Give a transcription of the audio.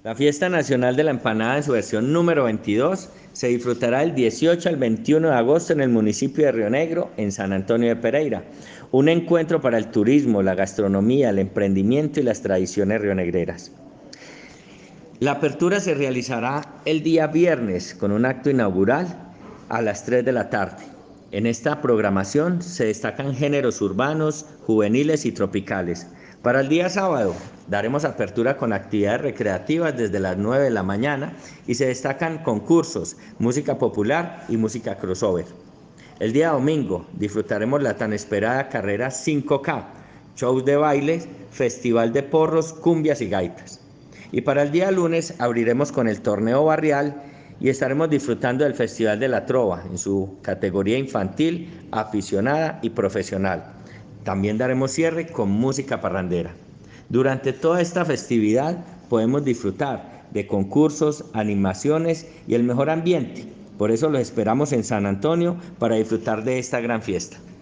La Fiesta Nacional de la Empanada en su versión número 22 se disfrutará del 18 al 21 de agosto en el municipio de Río Negro, en San Antonio de Pereira. Un encuentro para el turismo, la gastronomía, el emprendimiento y las tradiciones rionegreras. La apertura se realizará el día viernes con un acto inaugural a las 3 de la tarde. En esta programación se destacan géneros urbanos, juveniles y tropicales. Para el día sábado daremos apertura con actividades recreativas desde las 9 de la mañana y se destacan concursos, música popular y música crossover. El día domingo disfrutaremos la tan esperada carrera 5K, shows de baile, festival de porros, cumbias y gaitas. Y para el día lunes abriremos con el torneo barrial y estaremos disfrutando del Festival de la Trova en su categoría infantil, aficionada y profesional. También daremos cierre con música parrandera. Durante toda esta festividad podemos disfrutar de concursos, animaciones y el mejor ambiente. Por eso los esperamos en San Antonio para disfrutar de esta gran fiesta.